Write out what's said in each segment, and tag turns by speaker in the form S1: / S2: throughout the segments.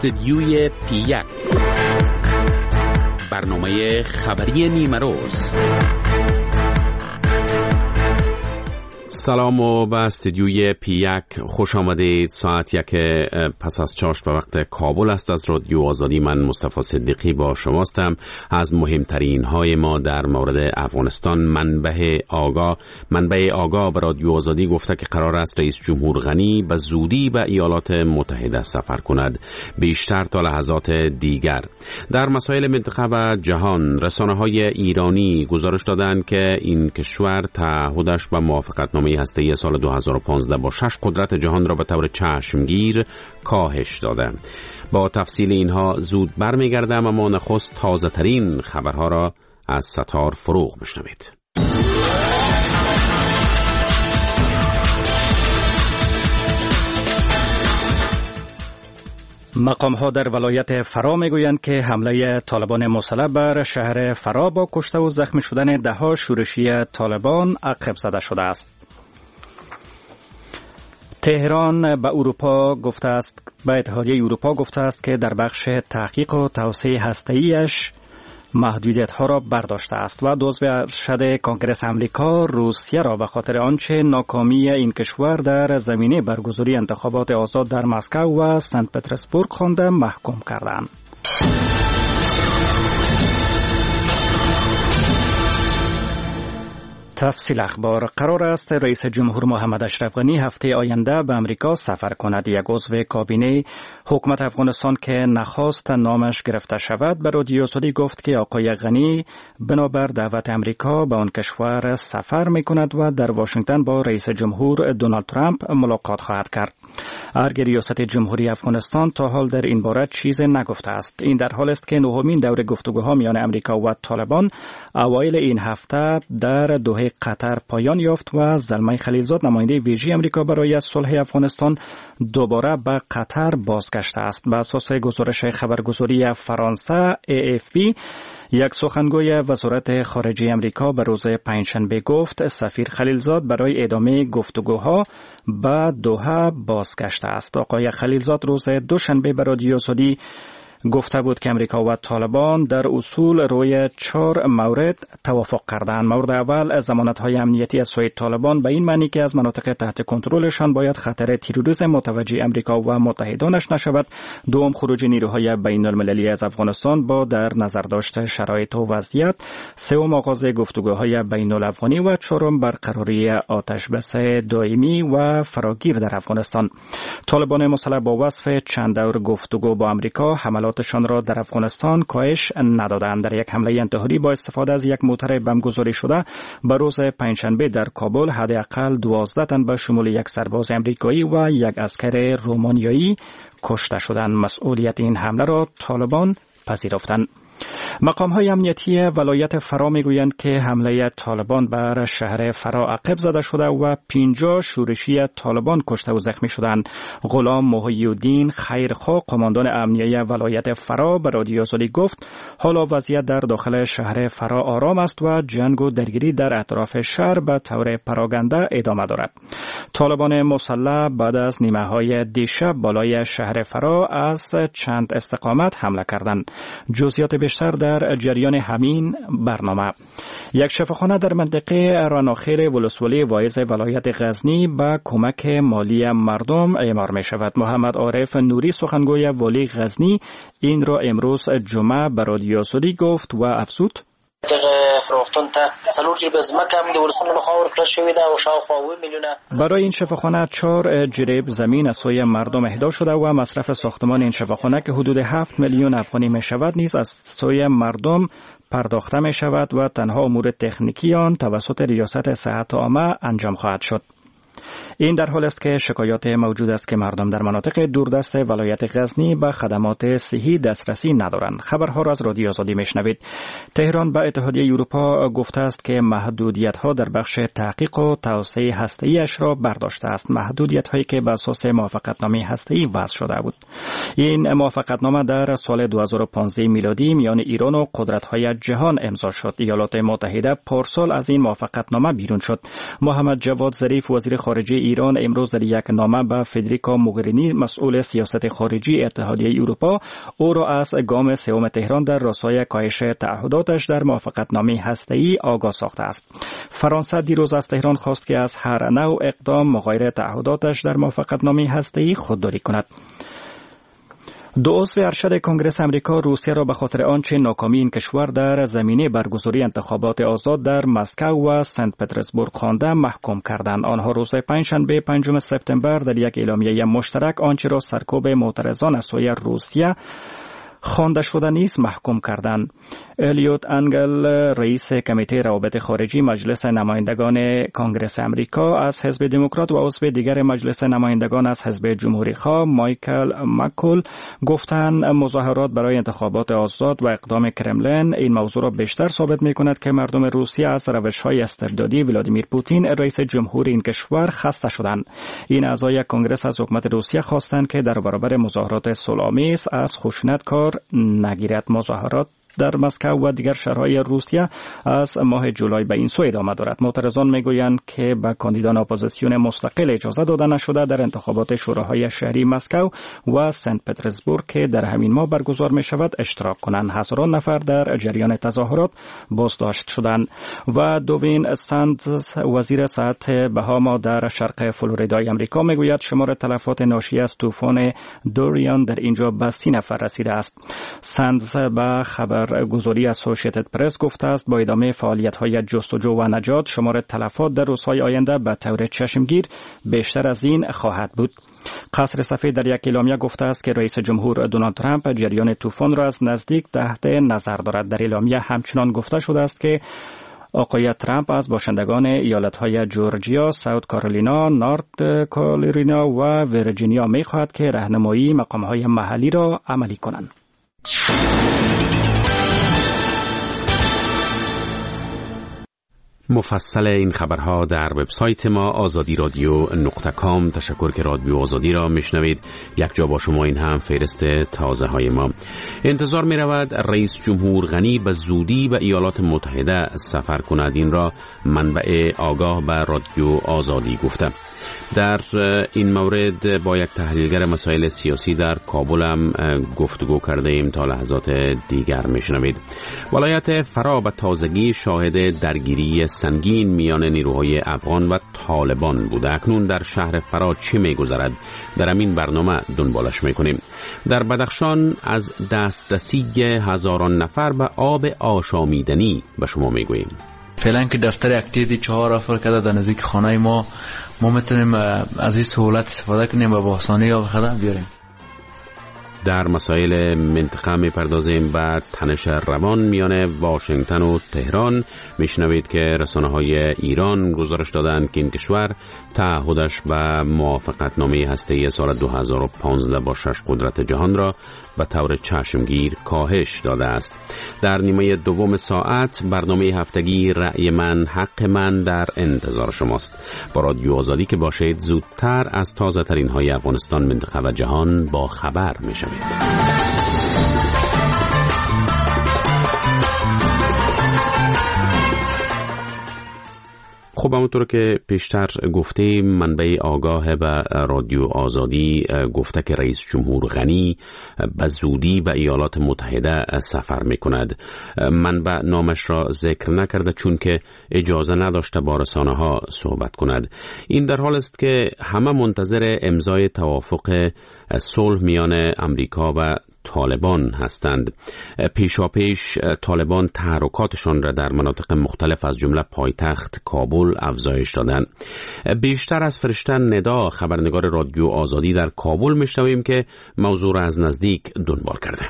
S1: استدیوی پی1 برنامه خبری نیمروز. سلام و به استدیوی پی1 خوش آمدید. ساعت 1 پس از چاشت به وقت کابل است. از رادیو آزادی من مصطفی صدیقی با شماستم. از مهمترین های ما در مورد افغانستان. منبع آگاه به رادیو آزادی گفته که قرار است رئیس جمهور غنی به زودی به ایالات متحده سفر کند، بیشتر تا لحظات دیگر. در مسائل منطقه و جهان، رسانه‌های ایرانی گزارش دادند که این کشور تعهدش به موافقتنامه هسته‌ای سال 2015 با 6 قدرت جهان را به طور چشمگیر کاهش داده. با تفصیل اینها زود برمیگردم، اما نخست تازه ترین خبرها را از ستار فروغ بشنوید.
S2: مقام‌ها در ولایت فرا میگویند که حمله طالبان مسلح بر شهر فرا با کشته و زخمی شدن ده‌ها شورشی طالبان عقب زده شده است. تهران به اتحادیه اروپا گفته است که در بخش تحقیق و توسعه هسته‌ایش محدودیت‌ها را برداشته است و عضو ارشد کنگره آمریکا روسیه را به خاطر آنچه ناکامی این کشور در زمینه برگزاری انتخابات آزاد در مسکو و سنت پترزبورگ خوانده محکوم کردند. تفصیل اخبار. قرار است رئیس جمهور محمد اشرف غنی هفته آینده به امریکا سفر کند. یک عضو کابینه حکومت افغانستان که نخواست نامش گرفته شود به رادیو آزادی گفت که آقای غنی بنابر دعوت امریکا به آن کشور سفر می کند و در واشنگتن با رئیس جمهور دونالد ترامپ ملاقات خواهد کرد. ارگ ریاست جمهوری افغانستان تا حال در این باره چیزی نگفته است. این در حال است که نهمین دور گفتگوها میان امریکا و طالبان اوایل این هفته در دوحه قطر پایان یافت و زلمه خلیلزاد نماینده ویژه امریکا برای صلح افغانستان دوباره به قطر بازگشته است. به اساس گزارش خبرگزاری فرانسه AFP، یک سخنگوی وزارت خارجه امریکا به روز پنجشنبه گفت سفیر خلیلزاد برای ادامه گفتگوها به دوحه بازگشته است. آقای خلیلزاد روز دوشنبه به رادیو آزادی گفته بود که امریکا و طالبان در اصول روی 4 مورد توافق کردند. مورد اول، ضمانت‌های امنیتی از سوی طالبان به این معنی که از مناطق تحت کنترلشان باید خطر تروریسم متوجه امریکا و متحدانش نشود. دوم، خروج نیروهای بین‌المللی از افغانستان با در نظر داشت شرایط و وضعیت. سوم، آغاز گفتگوهای بین‌الافغانی و چهارم، برقراری آتش‌بس دائمی و فراگیر در افغانستان. طالبان مسلح با وصف چند دور گفتگو با امریکا حملاتشان را در افغانستان کاهش ندادند. در یک حمله انتحاری با استفاده از یک موتر بمبگذاری شده به روز پنجشنبه در کابل حداقل 12 تن به شمول یک سرباز امریکایی و یک عسکر رومانیایی کشته شدند. مسئولیت این حمله را طالبان پذیرفتند. مقام‌های امنیتی ولایت فرا میگویند که حمله طالبان بر شهر فرا عقب زده شده و 50 شورشی طالبان کشته و زخمی شدند. غلام محی الدین خیرخواه، قماندان امنیتی ولایت فرا، به رادیو آزادی گفت حالا وضعیت در داخل شهر فرا آرام است و جنگ و درگیری در اطراف شهر به طور پراگنده ادامه دارد. طالبان مسلح بعد از نیمه‌های دیشب بالای شهر فرا از چند استقامت حمله کردند. جزئیات بیشتر در جریان همین برنامه. یک شفاخانه در منطقه راناخیر ولسوالی وایز ولایت غزنی با کمک مالی مردم اعمار می شود. محمد عارف نوری، سخنگوی والی غزنی، این را امروز جمعه به رادیو آزادی گفت و افزود برای این شفاخانه 4 جریب زمین از سوی مردم اهدا شده و مصرف ساختمان این شفاخانه که حدود 7 میلیون افغانی می شود نیز از سوی مردم پرداخته می شود و تنها امور تکنیکی آن توسط ریاست صحت عامه انجام خواهد شد. این در حال است که شکایات موجود است که مردم در مناطق دوردست ولایت غزنی به خدمات صحی دسترسی ندارند. خبرها را از رادیو آزادی میشنوید. تهران به اتحادیه اروپا گفته است که محدودیت‌ها در بخش تحقیق و توسعه هسته‌ایش را برداشته است. محدودیت‌هایی که بر اساس موافقتنامه هسته‌ای وضع شده بود. این موافقتنامه در سال 2015 میلادی میان ایران و قدرت‌های جهان امضا شد. ایالات متحده پارسال از این موافقتنامه بیرون شد. محمد جواد ظریف، وزیر خارجه ایران امروز در یک نامه به فدریکا موگرینی مسئول سیاست خارجی اتحادیه اروپا او را از گام سوم تهران در راستای کاهش تعهداتش در موافقتنامه هسته‌ای آگاه ساخته است. فرانسه دیروز از تهران خواست که از هر نوع اقدام مغایر تعهداتش در موافقتنامه هسته‌ای خودداری کند. دو عضو ارشد کنگره امریکا روسیه را به خاطر آنچه ناکامی این کشور در زمینه برگزاری انتخابات آزاد در مسکو و سنت پترزبورگ خوانده محکوم کردند. آنها روز پنجشنبه 5 سپتامبر در یک اعلامیه مشترک آنچه را سرکوب معترضان از سوی روسیه خوانده شده نیز محکوم کردند. الیوت انگل رئیس کمیته روابط خارجی مجلس نمایندگان کنگره امریکا از حزب دموکرات و عضو دیگر مجلس نمایندگان از حزب جمهوری‌خواه مایکل مکول گفتند مظاهرات برای انتخابات آزاد و اقدام کرملین این موضوع را بیشتر ثابت می‌کند که مردم روسیه از روش‌های استبدادی ولادیمیر پوتین رئیس جمهور این کشور خسته شدند. این اعضای کنگره از حکومت روسیه خواستند که در برابر مظاهرات صلح‌آمیز از خشونت کار نگیرد. مظاهرات در مسکو و دیگر شهرهای روسیه از ماه جولای به این سو ادامه دارد. معترضان میگویند که به کاندیدان اپوزیسیون مستقل اجازه داده نشده در انتخابات شوراهای شهری مسکو و سنت پترزبورگ که در همین ماه برگزار می شود اشتراک کنند. هزاران نفر در جریان تظاهرات بازداشت شدند. و دوین ساندز وزیر صحت بهاما در شرق فلوریدای امریکا میگوید شمار تلفات ناشی از طوفان دوریان در اینجا به 30 نفر رسیده است. ساندز به خبرگزاری اسوسییتد پرس گفته است با ادامه فعالیت‌های جستجو و نجات شمار تلفات در روزهای آینده به طور چشمگیر بیشتر از این خواهد بود. قصر سفید در یک اعلامیه گفته است که رئیس جمهور دونالد ترامپ جریان طوفان را از نزدیک تحت نظر دارد. در اعلامیه همچنان گفته شده است که آقای ترامپ از باشندگان ایالت‌های جورجیا، ساوت کارولینا، نورت کارولینا و ویرجینیا می‌خواهد که راهنمایی مقام‌های محلی را عملی کنند.
S1: مفصل این خبرها در وبسایت ما azadiradyo.com. تشکر که رادیو آزادی را میشنوید. یک جا با شما این هم فهرست تازه های ما. انتظار می رود رئیس جمهور غنی به زودی به ایالات متحده سفر کند. این را منبع آگاه به رادیو آزادی گفته. در این مورد با یک تحلیلگر مسائل سیاسی در کابل هم گفتگو کرده ایم. تا لحظات دیگر میشنوید. ولایت فرا به تازگی شاهد درگیری سنگین میان نیروهای افغان و طالبان بوده. اکنون در شهر فرا چه میگذرد؟ در همین برنامه دنبالش میکنیم. در بدخشان از دسترسی هزاران نفر به آب آشامیدنی به شما میگوییم.
S3: فعلا که دفتر اکتیدی 4 افر کرده در نزدیک خانه ما میتونیم از این سهولت استفاده کنیم و با آسانی آب خدمت بیاریم.
S1: در مسائل منطقه میپردازیم به تنش روان میان واشنگتن و تهران. میشنوید که رسانه‌های ایران گزارش دادند که این کشور تعهدش به موافقتنامه هسته‌ای سال 2015 با 6 قدرت جهان را به طور چشمگیر کاهش داده است. در نیمه دوم ساعت برنامه هفتگی رأی من حق من در انتظار شماست. با رادیو آزادی که باشید زودتر از تازه ترین های افغانستان، منطقه و جهان با خبر میشوید. خب همونطور که پیشتر گفتیم منبع آگاه به رادیو آزادی گفته که رئیس جمهور غنی به زودی به ایالات متحده سفر میکند. منبع نامش را ذکر نکرده چون که اجازه نداشته با رسانه ها صحبت کند. این در حال است که همه منتظر امضای توافق صلح میان امریکا و طالبان هستند. پیشاپیش طالبان تحرکاتشان را در مناطق مختلف از جمله پایتخت کابل افزایش دادند. بیشتر از فرشته ندا خبرنگار رادیو آزادی در کابل میشنویم که موضوع را از نزدیک دنبال کرده.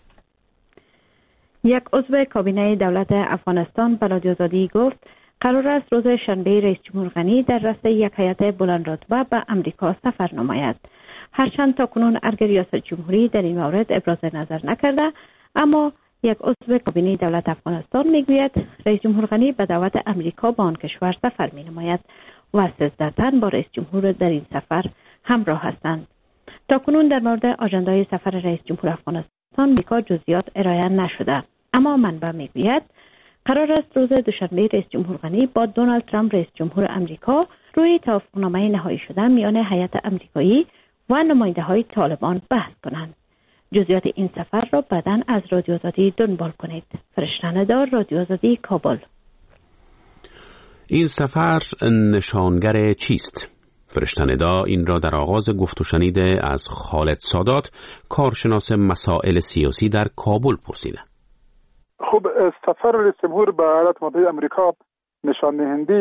S4: یک عضو کابینه دولت افغانستان به رادیو آزادی گفت قرار است روز شنبه رئیس جمهور غنی در رأس یک هیئت بلند رتبه به امریکا سفر نماید. هرچند تاکنون ارگ ریاست جمهوری در این مورد ابراز نظر نکرده، اما یک عضو کابینه دولت افغانستان میگوید رئیس جمهور غنی به دعوت امریکا به آن کشور سفر می نماید و 13 تن با رئیس جمهور در این سفر همراه هستند. تاکنون در مورد آژاندای سفر رئیس جمهور افغانستان امریکا جزئیات ارائه نشده، اما منبع میگوید قرار است روز دوشنبه رئیس جمهور غنی با دونالد ترامپ رئیس جمهور امریکا روی توافقنامه نهایی شده میان هیئت آمریکایی و نماینده‌های طالبان بحث کنند. جزئیات این سفر را بعداً از رادیو آزادی دنبال کنید. فرشته‌ندار، رادیو آزادی، کابل.
S1: این سفر نشانگر چیست؟ فرشته‌ندا این را در آغاز گفت و شنیده از خالد سادات، کارشناس مسائل سیاسی در کابل پرسیده.
S5: خب سفر رئیس جمهور به ایالات متحده آمریکا نشان دهنده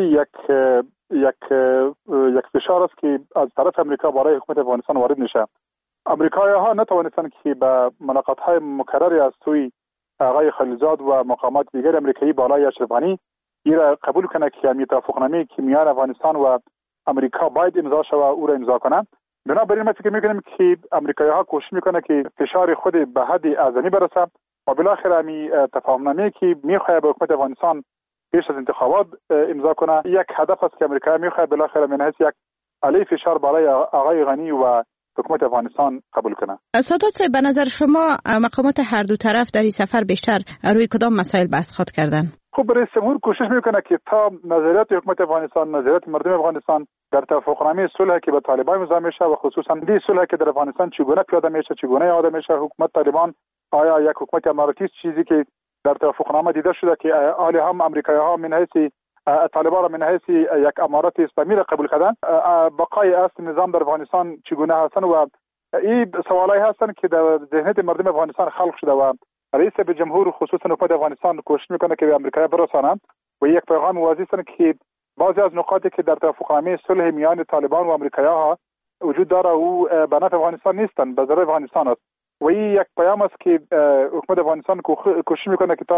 S5: یک فشار است که از طرف آمریکا برای حکومت افغانستان وارد میشه. آمریکایی‌ها نتوانستند که به ملاقات‌های مکرری از سوی آقای خلیلزاد و مقامات دیگر آمریکایی بالای اشرف غنی را قبول کنه که همین توافقنامه‌ای که میان افغانستان و آمریکا باید امضا شود او را امضا کنه. بنابراین ما فکر می‌کنیم که آمریکایی‌ها کوشش می‌کنه که فشار خود به حد اعظمی برسه و بالاخره همین تفاهمنامه‌ای که می‌خواد به حکومت افغانستان پیش از انتخابات امضا کنه یک هدف است که آمریکا می‌خواد بالاخره من حیث یک علیه فشار برای آقای غنی و حکومت افغانستان قبول کنه.
S6: سادات صاحب، به نظر شما مقامات هر دو طرف در این سفر بیشتر روی کدام مسائل بحث خواهد کردن؟
S5: خب رئیس جمهور کوشش میکنه که تا نظریات حکومت افغانستان، نظریات مردم افغانستان در توافقنامه صلح که با طالبان امضا میشه و خصوصا دی صلح که در افغانستان چگونه پیاده میشه، چگونه اعاده میشه، حکومت طالبان آیا یک حکومت اماراتی چیزی که در توافقنامه دیده شده که حالی هم آمریکایی‌ها من حیث طالبان را من حیث یک امارات اسلامی را قبول کردن، بقای اصل نظام در افغانستان چگونه هستن و این سوالایی هستن که در ذهنیت مردم افغانستان خلق شده و رئیس جمهور خصوصا حکومت افغانستان کوشش میکنه که به آمریکا برسانند و یک پیغام واضح است که بعضی از نقاطی که در توافقنامه صلح میان طالبان و آمریکایی‌ها وجود داره او به نفع افغانستان نیستند، به ضرر افغانستان است و این یک پیام است که حکومت افغانستان کوشش میکنه که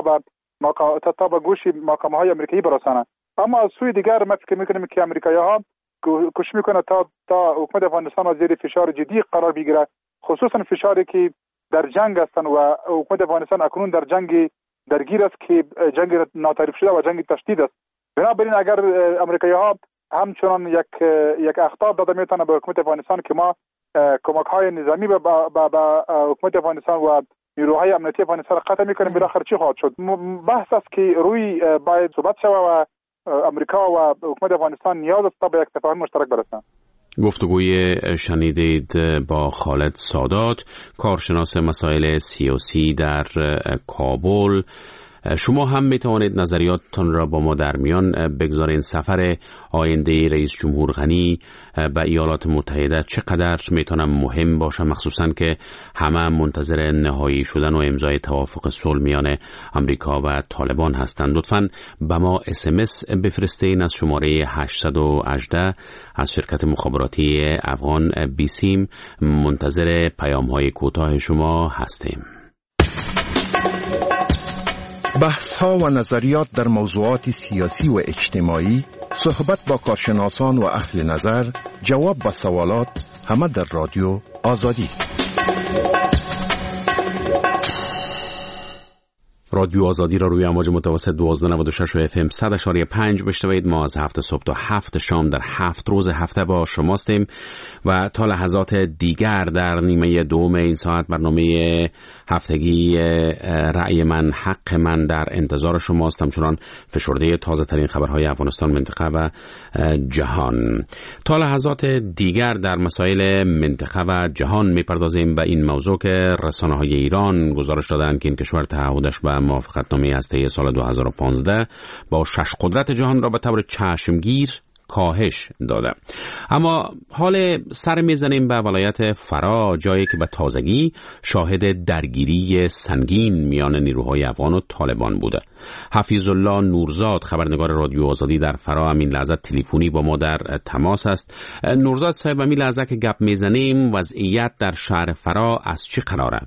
S5: تا به گوش مقام‌های آمریکایی برسانه. اما از سوی دیگر ما فکر میکنیم که آمریکایی‌ها کوشش میکنه تا حکومت افغانستان از زیر فشار جدی قرار بگیره، خصوصا فشاری که در جنگ هستند و حکومت افغانستان اکنون در جنگ درگیر است که جنگ ناتعریف شده و جنگ تشدید است. بنابراین اگر آمریکایی‌ها همچنان یک اخطار داده میتونه به حکومت افغانستان که ما کمک‌های نظامی به حکومت افغانستان و نیروهای امنیتی افغانستان قطع میکنیم، بالاخره چی خواهد شد؟ بحث است که روی باید صحبت شود و امریکا و حکومت افغانستان نیاز است تا به یک تفاهم مشترک برسند.
S1: گفتگوی شنیدید با خالد سادات، کارشناس مسائل سیاسی در کابل. شما هم می توانید نظریاتتان را با ما در میان بگذارید. سفر آینده رئیس جمهور غنی به ایالات متحده چقدر میتونه مهم باشه، مخصوصا که همه منتظر نهایی شدن و امضای توافق صلح میان آمریکا و طالبان هستند. لطفاً به ما SMS بفرستین از شماره 818 از شرکت مخابراتی افغان بیسیم. منتظر پیام‌های کوتاه شما هستیم.
S7: بحث‌ها و نظریات در موضوعات سیاسی و اجتماعی، صحبت با کارشناسان و اهل نظر، جواب به سوالات، همه در رادیو آزادی.
S1: رادیو آزادی را روی امواج متوسط 1296 و FM 100.5 بشنوید. ما از 7 صبح تا 7 شام در 7 روز هفته با شماستیم و تا لحظات دیگر در نیمه دوم این ساعت برنامه هفتگی رأی من حق من در انتظار شماست، همچنان فشرده تازه ترین خبرهای افغانستان، منطقه و جهان. تا لحظات دیگر در مسائل منطقه و جهان میپردازیم به این موضوع که رسانه‌های ایران گزارش دادند که این کشور تعهدش به موافقتنامه هسته‌ای سال 2015 با 6 قدرت جهان را به طور چشمگیر کاهش داده. اما حال سر میزنیم به ولایت فرا، جایی که به تازگی شاهد درگیری سنگین میان نیروهای افغان و طالبان بوده. حفیظ الله نورزاد، خبرنگار رادیو آزادی در فرا، همین لحظه تلفنی با ما در تماس است. نورزاد صاحب، همین لحظه که گپ میزنیم وضعیت در شهر فرا از چه قراره؟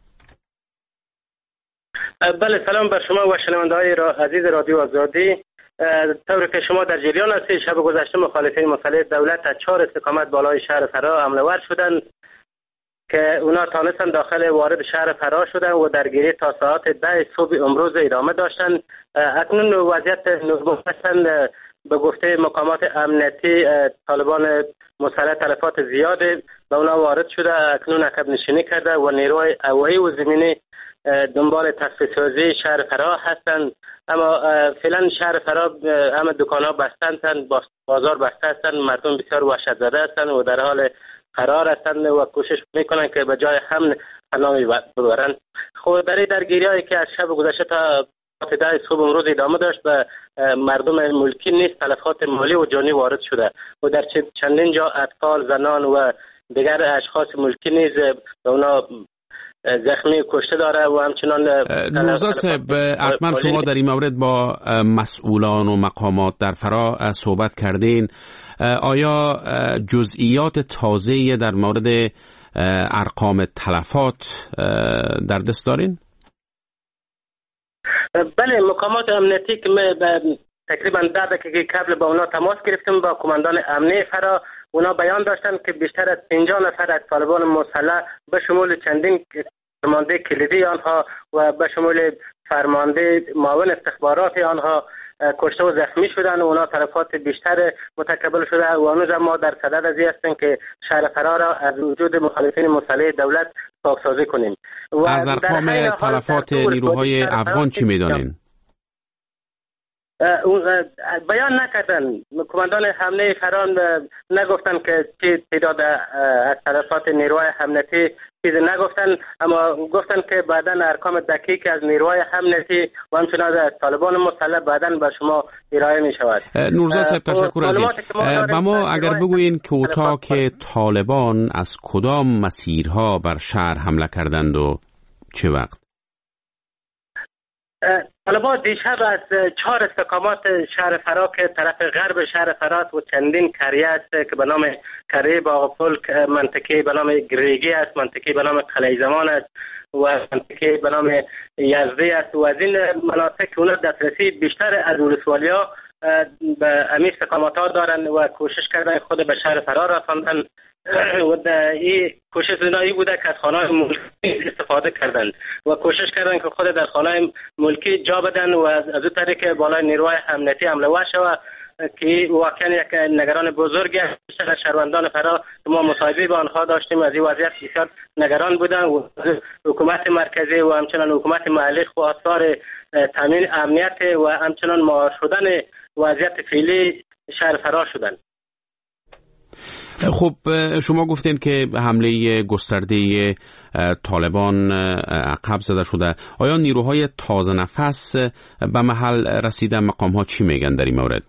S8: بله، سلام بر شما و شنونده‌های عزیز رادیو آزادی. طوری که شما در جریان هستید، شب گذشته مخالفین مسلح دولت از 4 استقامت بالای شهر فرا حمله ور شدند که اونا تانستن داخل وارد شهر فرا شدن و درگیری تا ساعت 10 صبح امروز ادامه داشتند. اکنون وضعیت نورمال هستند. به گفته مقامات امنیتی، طالبان مسلح تلفات زیاد به اونا وارد شده، اکنون عقب نشینی کرده و نیروهای هوایی و زمینی دنبال تصفیه سازی شهر فرا هستند، اما فعلا شهر فرا همه دکان‌ها بسته هستند، بازار بسته هستند، مردم بسیار وحشت زده هستند و در حال فرار هستند و کوشش میکنند که به جای حمل پناه ببرند. خود در درگیری‌هایی که از شب گذشته تا 10 صبح امروز ادامه داشت به مردم ملکی نیز تلفات مالی و جانی وارد شده و در چندین جا اطفال، زنان و دیگر اشخاص ملکی نیز به اونا زخمی کشته داره و همچنان
S1: نورزاد صاحب، حتما شما در این مورد با مسئولان و مقامات در فرا صحبت کردین. آیا جزئیات تازه‌ای در مورد ارقام تلفات در دست دارین؟
S8: بله، مقامات امنیتی که تقریبا 10 دقیقه قبل با اونا تماس گرفتیم با کماندان امنیتی فرا، اونا بیان داشتن که بیشتر از 50 نفر از طالبان مسلح به شمول چندین فرمانده کلیدی آنها و به شمول فرمانده معاون استخبارات آنها کشته و زخمی شدن و اونا تلفات بیشتر متکبل شده و هنوز ما در صدد از این هستیم که شهر فرا را از وجود مخالفین مسلح دولت پاکسازی کنیم.
S1: از ارقام تلفات نیروهای افغان چی میدانین؟
S8: بیان نکردن. کماندان حمله فران نگفتن که چی تعداد از تلفات نیروهای امنیتی چیزی نگفتن، اما گفتن که بعداً ارقام دقیق از نیروهای امنیتی و همچنان از طالبان مسلح بعداً به شما ارائه می شود.
S1: نورزاد صاحب تشکر از این. و ما اگر بگوییم کوتاه که طالبان از کدام مسیرها بر شهر حمله کردند و چه وقت؟
S8: طالبان دیشب از 4 استقامات شهر فرا که طرف غرب شهر فرا و چندین قریه است که به نام قریه باغپل، منطقه به نام گریگی است، منطقه به نام قلعه زمان است و منطقه به نام یزدی است و از این مناطق که اون دسترسی بیشتر از ولسوالی‌ها به همین استقامت‌ها دارند و کوشش کردن خود به شهر فرا رساندن و این کوشش زنایی بوده که از خانه‌های ملکی استفاده کردند و کوشش کردند که خود در خانه‌های ملکی جا بدن و از این طریق بالای نیروهای امنیتی حمله ور شود که واقعا یک نگران بزرگی است. بیشتر شهروندان فرا ما مصاحبه با آنها داشتیم، از این وضعیت بسیار نگران بودند و حکومت مرکزی و همچنان حکومت محلی خواستار تامین امنیت و همچنان مهار شدن وضعیت فعلی شهر فرا شدند.
S1: خب شما گفتین که حمله گسترده طالبان عقب زده شده. آیا نیروهای تازه نفس به محل رسیدن؟ مقام‌ها چی میگن در این مورد؟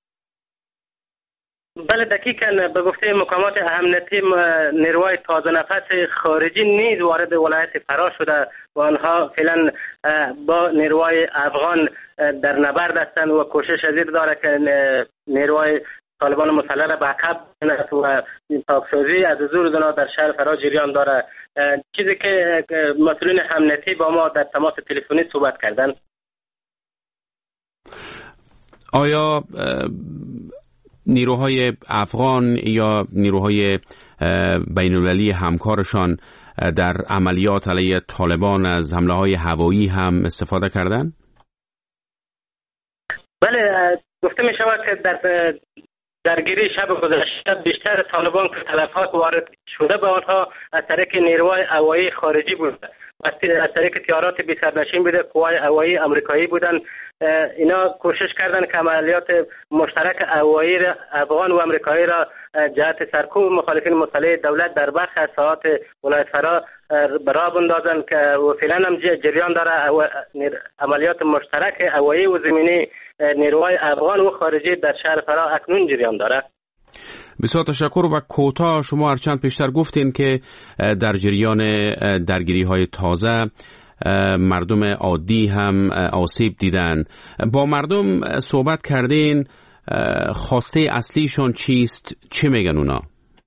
S8: بله دقیقاً به گفته مقامات امنیتی نیروهای تازه نفس خارجی نیز وارد ولایت فرا شده و آنها فعلا با نیروهای افغان در نبرد هستند و کوشش از این داره که نیروهای طالبان مسلح را به عقب بزند و پاکسازی از حضور زنا در شهر فرا جریان داره، چیزی که مسئولین امنیتی با ما در تماس تلفنی صحبت کردند.
S1: آیا نیروهای افغان یا نیروهای بین‌المللی همکارشان در عملیات علیه طالبان از حمله‌های هوایی هم استفاده کردند؟
S8: بله، گفته می شود که در درگیری شب گذشته بیشتر طالبان که تلفات وارد شده به آنها از طریق نیروهای هوایی خارجی بود، از طریق طیارات بی سرنشین بوده، قوای هوایی آمریکایی بودن. اینا کوشش کردن که عملیات مشترک هوایی افغان و آمریکایی را جهت سرکوب مخالفین مسلح دولت در برخی از ساحات ولایت فرا برای بندازن که و فعلا هم جریان داره. عملیات مشترک هوایی و زمینی نیروهای افغان و خارجی در شهر فرا اکنون جریان داره.
S1: بسیار تشکر. و کوتاه شما هرچند پیشتر گفتین که در جریان درگیری های تازه مردم عادی هم آسیب دیدن. با مردم صحبت کردین، خواسته اصلیشون چیست؟ چه میگن اونا؟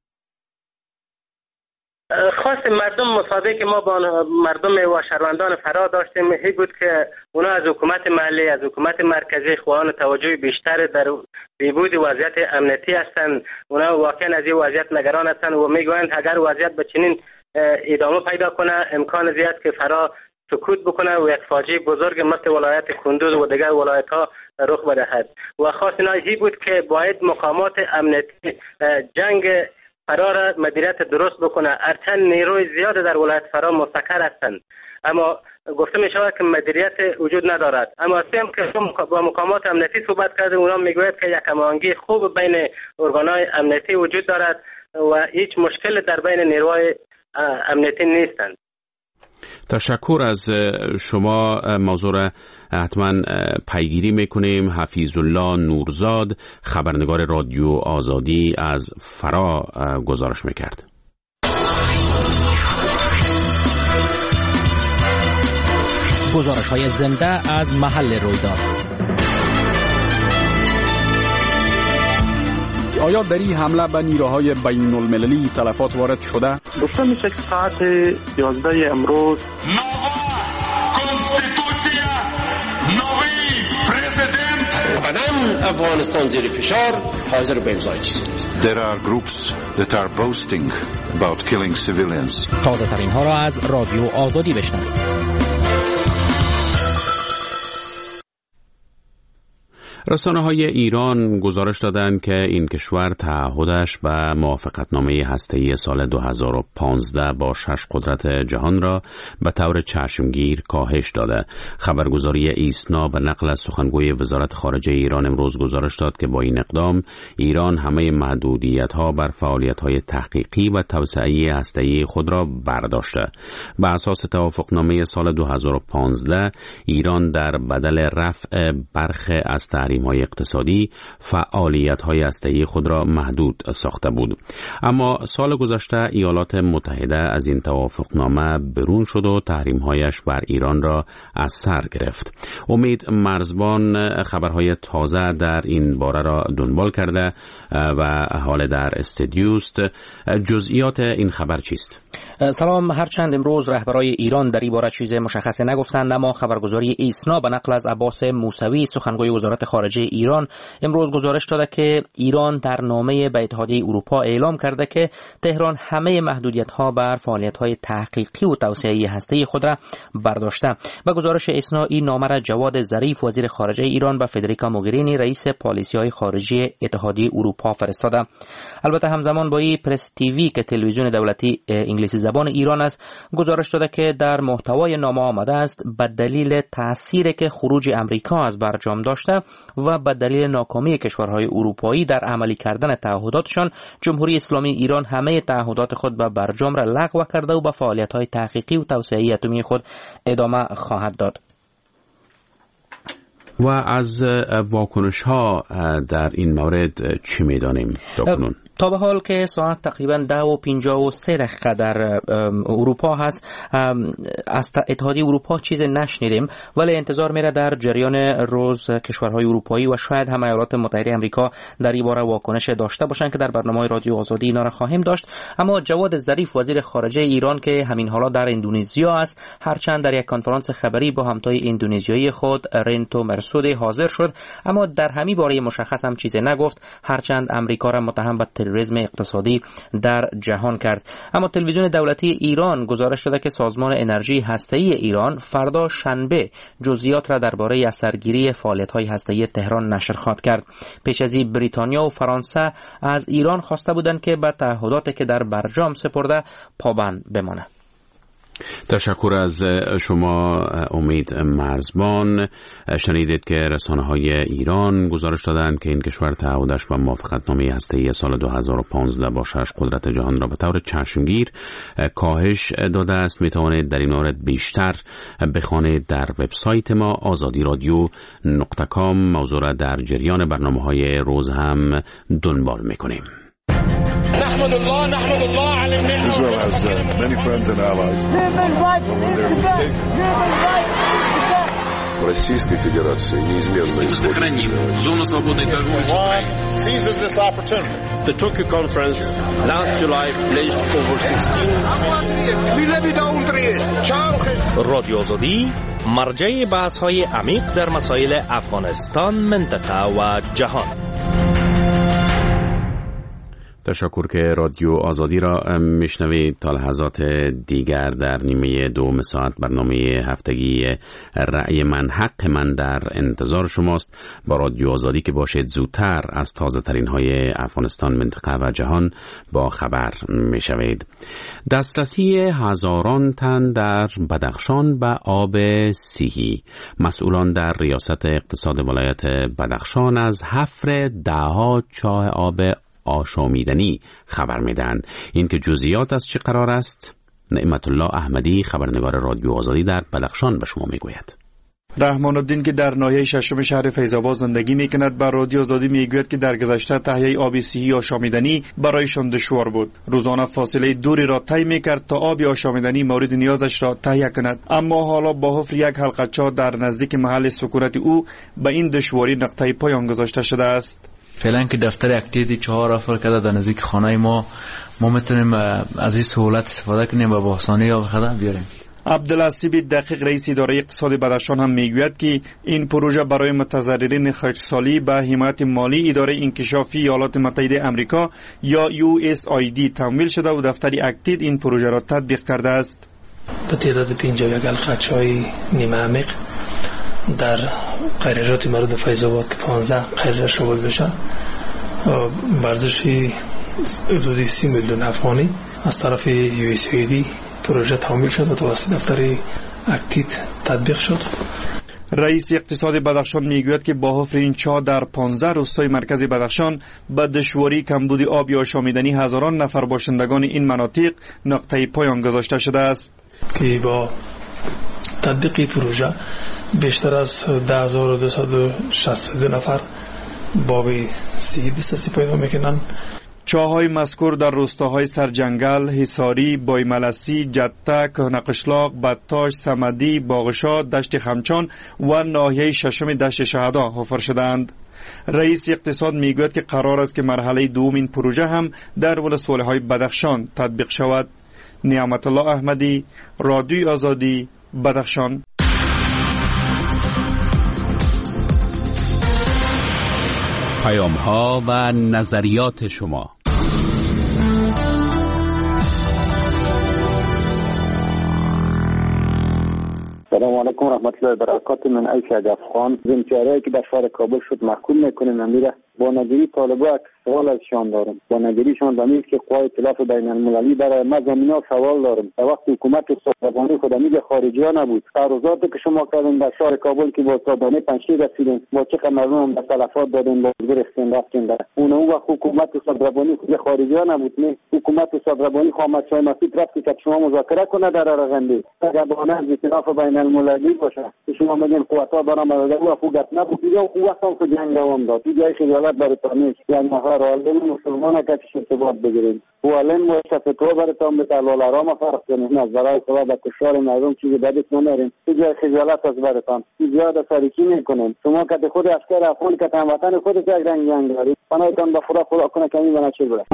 S8: خواست مردم مصاحبه که ما با مردم و شهروندان فرا داشتیم این بود که اونا از حکومت محلی، از حکومت مرکزی خواهان توجه بیشتر در بهبود وضعیت امنیتی هستند. اونا واقعا از این وضعیت نگران هستند و میگویند اگر وضعیت به چنین ادامه پیدا کنه امکان زیاد که فرا سکوت بکنه و یک فاجعه بزرگ مثل ولایت کندوز و دیگر ولایت ها رخ بدهد. و خواست اینا این بود که باید مقامات امنیتی جنگ فرا مدیریت درست بکنه. هرچند نیروی زیاد در ولایت فرا مستقر هستند، اما گفته می شود که مدیریت وجود ندارد. اما سیم که با مقامات امنیتی صحبت کرده، اونا میگوید که یک هماهنگی خوب بین ارگانهای امنیتی وجود دارد و هیچ مشکل در بین نیروهای امنیتی نیستند.
S1: تشکر از شما. موضوع را حتما پیگیری میکنیم. حفیظ الله نورزاد، خبرنگار رادیو آزادی از فرا گزارش میکرد.
S9: گزارش‌های زنده از محل رویداد.
S10: آیا در این حمله به نیروهای بین المللی تلفات وارد شده؟
S11: گفته میشه که ساعت 11 امروز
S12: قدم افغانستان زیر فشار حاضر به امضای چیزی نیست.
S13: There are groups that are boasting about killing civilians.
S9: تازه ترین ها را از رادیو آزادی بشنوید.
S1: رسانه‌های ایران گزارش دادند که این کشور تعهدش به موافقتنامه هسته‌ای سال 2015 با 6 قدرت جهان را به طور چشمگیر کاهش داده. خبرگزاری ایسنا به نقل از سخنگوی وزارت خارجه ایران امروز گزارش داد که با این اقدام ایران همه محدودیت‌ها بر فعالیت‌های تحقیقی و توسعه هسته‌ای خود را برداشته. بر اساس توافقنامه سال 2015 ایران در بدل رفع برخی از تحریم‌های اقتصادی فعالیت‌های هسته‌ای خود را محدود ساخته بود. اما سال گذشته ایالات متحده از این توافقنامه برون شد و تحریم‌هایش بر ایران را از سر گرفت. امید مرزبان خبرهای تازه در این باره را دنبال کرده و حال در استودیوست. جزئیات این خبر چیست؟
S9: سلام. هرچند امروز رهبرای ایران در این باره چیز مشخصی نگفتند، اما خبرگزاری ایسنا به نقل از عباس موسوی سخنگوی وزارت خارجه ایران امروز گزارش داده که ایران در نامه به اتحادیه اروپا اعلام کرده که تهران همه محدودیت‌ها بر فعالیت‌های تحقیقی و توسعه هسته‌ای خود را برداشته. به گزارش ایسنا این نامه را جواد ظریف وزیر خارجه ایران به فدریکا موگرینی رئیس پالیسی‌های خارجی اتحادیه اروپا فرستاده. البته همزمان با این پرس تیوی که تلویزیون دولتی انگلیسی زبان ایران است گزارش داده که در محتوای نامه آمده است به دلیل تأثیری که خروج امریکا از برجام داشته و به دلیل ناکامی کشورهای اروپایی در عملی کردن تعهداتشان، جمهوری اسلامی ایران همه تعهدات خود به برجام را لغو کرده و به فعالیت‌های تحقیقی و توسعه اتمی خود ادامه خواهد داد.
S1: و از واکنش‌ها در این مورد چی می‌دانیم تاکنون؟
S9: تا به حال که ساعت تقریبا 10:53 در اروپا هست، از اتحادیه اروپا چیز نشنیدیم، ولی انتظار میره در جریان روز کشورهای اروپایی و شاید هم ایالات متحده آمریکا در این باره واکنش داشته باشند که در برنامه رادیو آزادی اینا را خواهیم داشت. اما جواد ظریف وزیر خارجه ایران که همین حالا در اندونزیا است، هرچند در یک کنفرانس خبری با همتای اندونزیایی خود رنتو مرسودی حاضر شد، اما در همین باره مشخص هم چیز نگفت، هرچند امریکا را متهم به تروریسم اقتصادی در جهان کرد. اما تلویزیون دولتی ایران گزارش داده که سازمان انرژی هسته‌ای ایران فردا شنبه جزئیات را درباره اثرگیری فعالیت‌های هسته‌ای تهران نشر خواهد کرد. پیش از این بریتانیا و فرانسه از ایران خواسته بودند که به تعهداتی که در برجام سپرده پابند بماند.
S1: تشکر از شما امید مرزبان. شنیدید که رسانه‌های ایران گزارش دادند که این کشور تعهدش به موافقتنامه هسته‌ای سال 2015 با 6 قدرت جهان را به طور چشمگیر کاهش داده است. میتوانید در این مورد بیشتر بخوانید در وبسایت ما azadiradyo.com. موضوع را در جریان برنامه‌های روز هم دنبال می‌کنیم.
S14: نحمد الله على النعمة.
S15: Israel has many friends and allies.
S16: Российской Федерации неизменно
S17: сохраним зону свободной торговли с Украиной.
S14: Seizes this opportunity.
S12: The Tokyo conference last July pledged over 16
S18: رادیو آزادی مرجع بحث‌های عمیق در مسائل افغانستان، منطقه و جهان.
S1: تشکر که رادیو آزادی را میشنوید. تا لحظات دیگر در نیمه دوم ساعت برنامه هفتگی رأی من حق من در انتظار شماست. با رادیو آزادی که باشید زودتر از تازه ترین های افغانستان، منطقه و جهان با خبر میشوید. دسترسی هزاران تن در بدخشان به آب سیهی. مسئولان در ریاست اقتصاد ولایت بدخشان از حفر دهها چاه آب آشامیدنی خبر میدن. این که جزئیات از چه قرار است، نعمت الله احمدی خبرنگار رادیو آزادی در بدخشان به شما میگوید.
S19: رحمان الدین که در ناحیه ششم شهر فیض‌آباد زندگی میکند بر رادیو آزادی میگوید که در گذشته تهیه آب سیهی آشامیدنی برایشان دشوار بود. روزانه فاصله دوری را طی میکرد تا آب آشامیدنی مورد نیازش را تهیه کند، اما حالا با حفر یک حلقه چاه در نزدیک محل سکونت او به این دشواری نقطه پایان گذاشته شده است.
S3: فعلا که دفتر اکتیدی 4 افر کرده در نزدیک خانه ما میتونیم از این سهولت استفاده کنیم و با آسانی آب خدمت بیاریم.
S19: عبدالحسیب دقیق رئیس اداره اقتصاد بدخشان هم میگوید که این پروژه برای متضررین خشکسالی به حمایت مالی اداره انکشافی ایالات متحده آمریکا یا USAID تمویل شده و دفتر اکتید این پروژه را تطبیق کرده است.
S20: به تعداد 51 حلقه چای نیمه عمیق در قریرات مربوط به فیض‌آباد که 15 قریره شامل بشه، ارزشی حدود 30 میلیون افغانی از طرف USAID پروژه تمویل شد و توسط دفتر اکتید تطبیق شد.
S19: رئیس اقتصاد بدخشان میگوید که با حفر این چاه در 15 روستای مرکز بدخشان به دشواری کمبود آب آشامیدنی هزاران نفر باشندگان این مناطق نقطه پایان گذاشته شده است.
S20: که با تطبیق پروژه بیشتر از 10262 نفر باب سیهی دسترسی پیدا میکنن.
S19: چاه‌های مذکور در روستاهای سرجنگل، حصاری، بایملسی، جته، کهنقشلاق، بدتاش، صمدی، باغشاد، دشت خمچان و ناحیه ششم دشت شهدا حفر شدند. رئیس اقتصاد میگوید که قرار است که مرحله دوم این پروژه هم در ولسوالی‌های بدخشان تطبیق شود. نعمت الله احمدی، رادیو آزادی، بدخشان.
S1: پیام‌ها و نظریات شما.
S21: سلام علیکم و رحمت الله و برکاته. من عیسی افغان زمچارهایی که در شهر کابل شد محکوم میکنیم امیره با نگیری طالبا سوال ازشان دارم. با نگیریشان دمیز که قوای ائتلاف بین المللی برای ما زمینا سوال دارم. در وقت حکومت صادقانه خود میگه خارجی ها نبود، تعرضاتی که شما کردین در شهر کابل که با صادقانه پنشی رسیدین، با چقدر مردم به تلفات دادین، با گرفتین رفتین در اون وقت حکومت صادقانه خود خارجی ها نبود. نه، حکومت صادقانه خامد شاه مسعود رفت که شما مذاکره کنه در رغنده اگر بهانه از ائتلاف بین المللی باشه که شما میگین قوت‌ها دارن مدد و خوب نبود. دیگه قوت هم که جنگ دوام داد. دیگه خجالت برای یعنی حالا مسلمان که ارتباط بگیریم و الان ما شفتو براتون به دلال آرام فرق کنیم. از برای سبب کشور مردم چیزی بدی نمیاریم. دیگه خجالت از براتون زیاد سریکی میکنیم. شما که خود عسکر افغان که وطن خودت یک رنگ دارید، پناهتون به خدا کنه که این بنچه بره.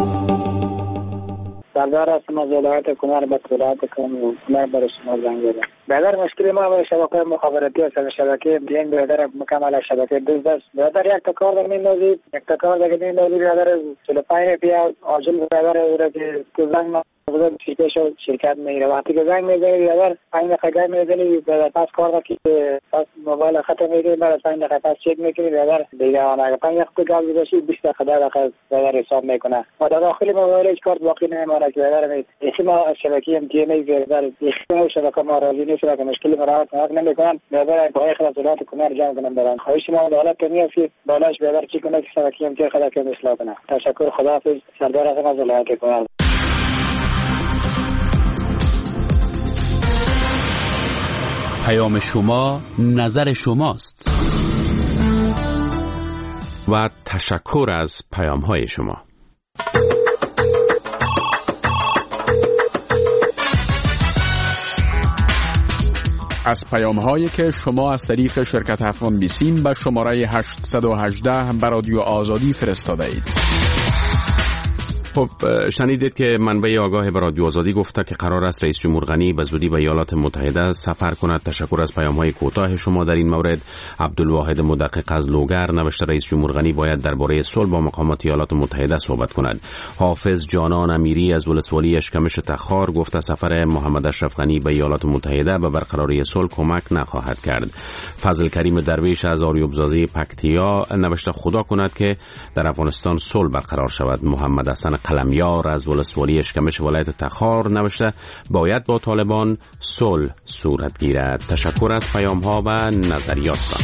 S22: سردار هستم از ولایت کنر به ولایت کنر برای شما زنگ زدم. برادر مشکل ما با شبکه مخابراتی است. شبکه دین برادر مکمل شبکه دوست است. برادر یک کار در میندازید، یک کار دیگه میندازید. برادر 45 پیا آجل برادر او که زنگ بودن شرکت میره. وقتی که زنگ میزنید برادر 5 دقیقه میزنید برادر پس کار که پس موبایل ختم میگیرید برادر 5 دقیقه پس چک میکنید برادر دیگه اون 5 دقیقه گاز بشید 20 دقیقه برادر حساب میکنه. ما در داخل موبایل هیچ کارت باقی نمیمونه که برادر ما شبکه ام تی ام برادر این شبکه ما راضی نیست که مشکلی مراحت نمیکنن. برادر با اخلاص ولایت کنر جمع کنن برادر خواهش ما دولت میافید بالاش برادر چی کنه که شبکه ام تی خدا که اصلاح کنه. تشکر. خداحافظ. سردار هستم از ولایت کنر.
S1: پیام شما نظر شماست و تشکر از پیام‌های شما.
S10: از پیام‌هایی که شما از طریق شرکت افغان بیسیم به شماره 818 به رادیو آزادی فرستاده اید.
S1: خب شنیدید که منبع آگاه به رادیو آزادی گفته که قرار است رئیس جمهور غنی به زودی به ایالات متحده سفر کند. تشکر از پیام‌های کوتاه شما در این مورد. عبدالواحد مدقق از لوگر نوشته رئیس جمهور غنی باید درباره صلح با مقامات ایالات متحده صحبت کند. حافظ جانان امیری از ولسوالی اشکمش تخار گفته سفر محمد اشرف غنی به ایالات متحده به برقراری صلح کمک نخواهد کرد. فضل کریم درویش از آریوبزازی پکتیا نوشته خدا کند که در افغانستان صلح برقرار شود. محمد حسن قلمیار از ولسوالی اشکمش ولایت تخار نوشته باید با طالبان صلح صورت گیرد. تشکر از پیام ها و نظریات.